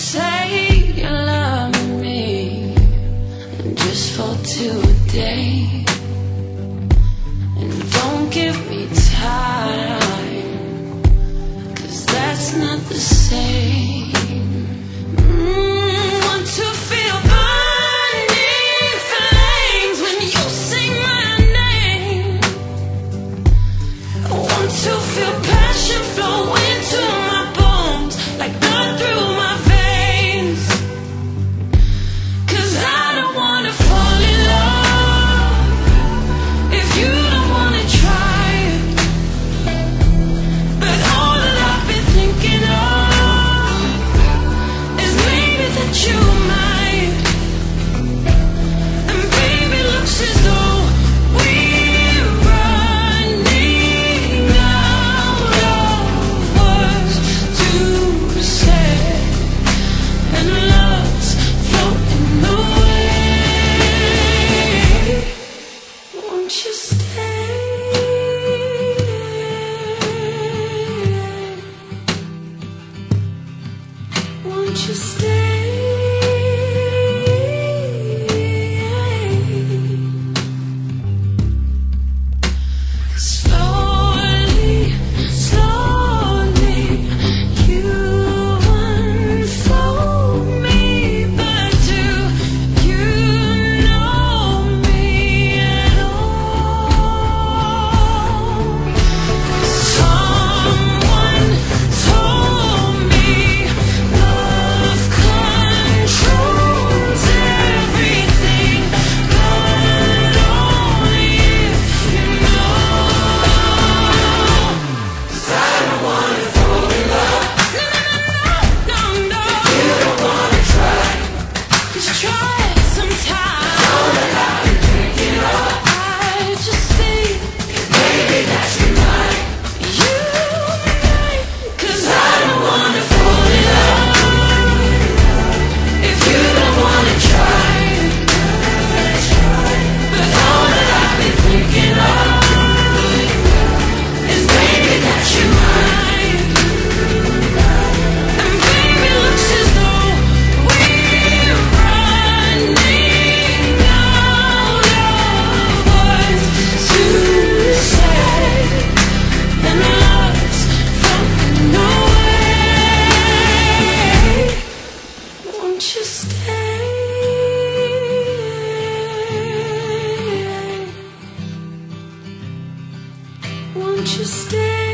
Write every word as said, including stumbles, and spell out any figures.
say you love me, and just for today, and don't give me time, 'cause that's not the same. mm, Want to feel burning flames when you sing my name. I want to feel passion flow into my bones like blood through my veins, 'cause I don't wanna fall in love if you don't wanna try it. But all that I've been thinking of is maybe that you might. And baby, looks as though we're running out of words to say, and love's floating away. Won't you stay? Won't you stay? Slowly, slowly, you unfold me, but do you know me at all? Someone told me love controls everything, but only if you know. 'Cause I don't wanna fall in love. No, no, no, no. You don't wanna try. Just try it sometime. All that I've been thinking of, I just think maybe that you might. You might. 'Cause I don't wanna fall in love if you don't wanna try. But all that I've been thinking of is maybe that you might. And baby, looks as though we're running out of words to say, and love's floating away. Won't you stay? Won't you stay?